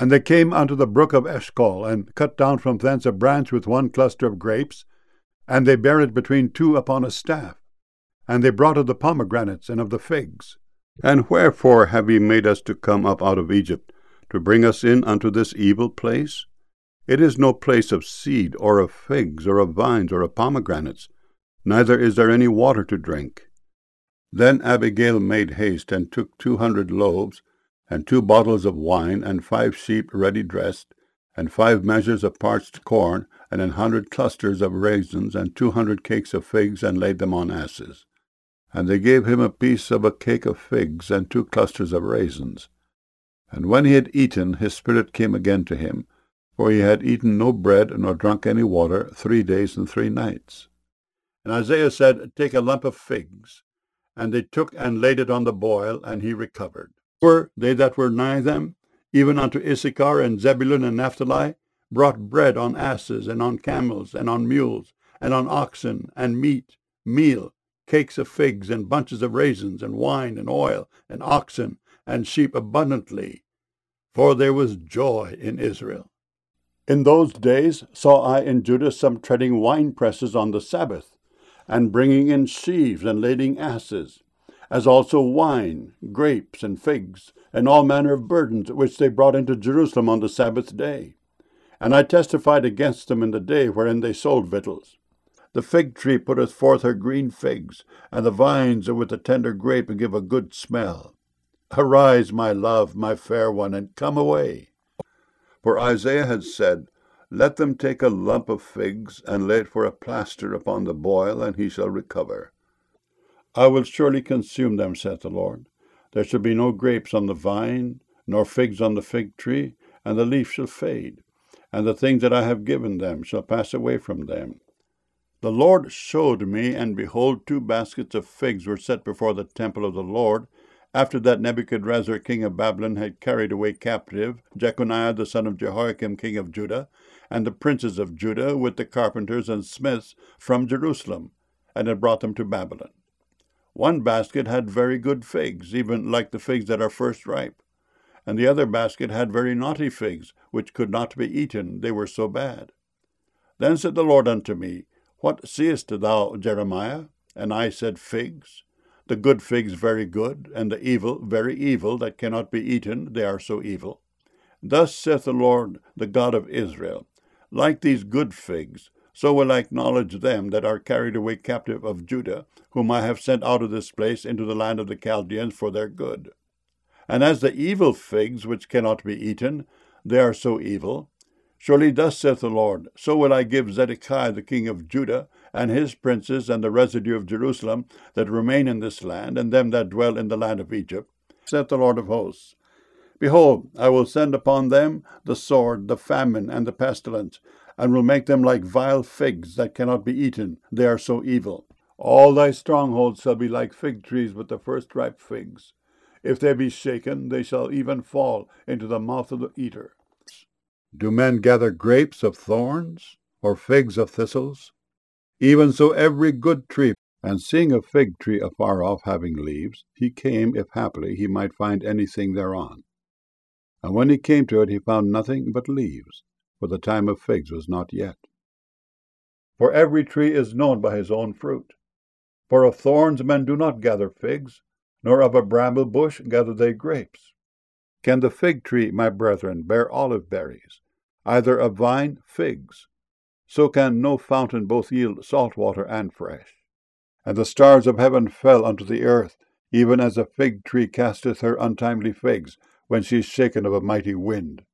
And they came unto the brook of Eshcol, and cut down from thence a branch with one cluster of grapes, and they bare it between two upon a staff. And they brought of the pomegranates and of the figs. And wherefore have ye made us to come up out of Egypt, to bring us in unto this evil place? It is no place of seed, or of figs, or of vines, or of pomegranates, neither is there any water to drink. Then Abigail made haste, and took 200 loaves, and 2 bottles of wine, and 5 sheep ready dressed, and 5 measures of parched corn, and 100 clusters of raisins, and 200 cakes of figs, and laid them on asses. And they gave him a piece of a cake of figs, and 2 clusters of raisins. And when he had eaten, his spirit came again to him, for he had eaten no bread, nor drunk any water, 3 days and 3 nights. And Isaiah said, Take a lump of figs. And they took and laid it on the boil, and he recovered. Were they that were nigh them, even unto Issachar and Zebulun and Naphtali, brought bread on asses, and on camels, and on mules, and on oxen, and meat, meal, cakes of figs, and bunches of raisins, and wine, and oil, and oxen, and sheep abundantly, for there was joy in Israel. In those days saw I in Judah some treading wine presses on the Sabbath, and bringing in sheaves, and lading asses, as also wine, grapes, and figs, and all manner of burdens, which they brought into Jerusalem on the Sabbath day. And I testified against them in the day wherein they sold victuals. The fig tree putteth forth her green figs, and the vines with the tender grape give a good smell. Arise, my love, my fair one, and come away. For Isaiah had said, Let them take a lump of figs, and lay it for a plaster upon the boil, and he shall recover. I will surely consume them, saith the Lord. There shall be no grapes on the vine, nor figs on the fig tree, and the leaf shall fade, and the things that I have given them shall pass away from them. The Lord showed me, and behold, 2 baskets of figs were set before the temple of the Lord, after that Nebuchadrezzar king of Babylon had carried away captive Jeconiah the son of Jehoiakim king of Judah, and the princes of Judah with the carpenters and smiths from Jerusalem, and had brought them to Babylon. 1 basket had very good figs, even like the figs that are first ripe, and the other basket had very naughty figs, which could not be eaten, they were so bad. Then said the Lord unto me, What seest thou, Jeremiah? And I said, Figs. The good figs very good, and the evil very evil, that cannot be eaten, they are so evil. Thus saith the Lord, the God of Israel, Like these good figs, so will I acknowledge them that are carried away captive of Judah, whom I have sent out of this place into the land of the Chaldeans for their good. And as the evil figs which cannot be eaten, they are so evil. Surely thus saith the Lord, so will I give Zedekiah the king of Judah, and his princes, and the residue of Jerusalem, that remain in this land, and them that dwell in the land of Egypt, saith the Lord of hosts. Behold, I will send upon them the sword, the famine, and the pestilence, and will make them like vile figs that cannot be eaten, they are so evil. All thy strongholds shall be like fig trees with the first ripe figs. If they be shaken, they shall even fall into the mouth of the eater. Do men gather grapes of thorns, or figs of thistles? Even so every good tree. And seeing a fig tree afar off having leaves, he came, if haply he might find anything thereon. And when he came to it, he found nothing but leaves, for the time of figs was not yet. For every tree is known by his own fruit. For of thorns men do not gather figs, nor of a bramble bush gather they grapes. Can the fig tree, my brethren, bear olive berries, either a vine figs? So can no fountain both yield salt water and fresh. And the stars of heaven fell unto the earth, even as a fig tree casteth her untimely figs, when she is shaken of a mighty wind.